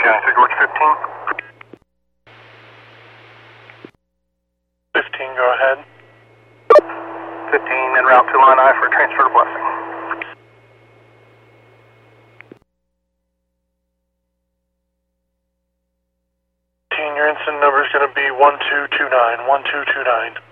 County 3 George 15. 15, go ahead. 15 en route to Line I for transfer to Blessing. Your incident number is going to be 1229, 1229.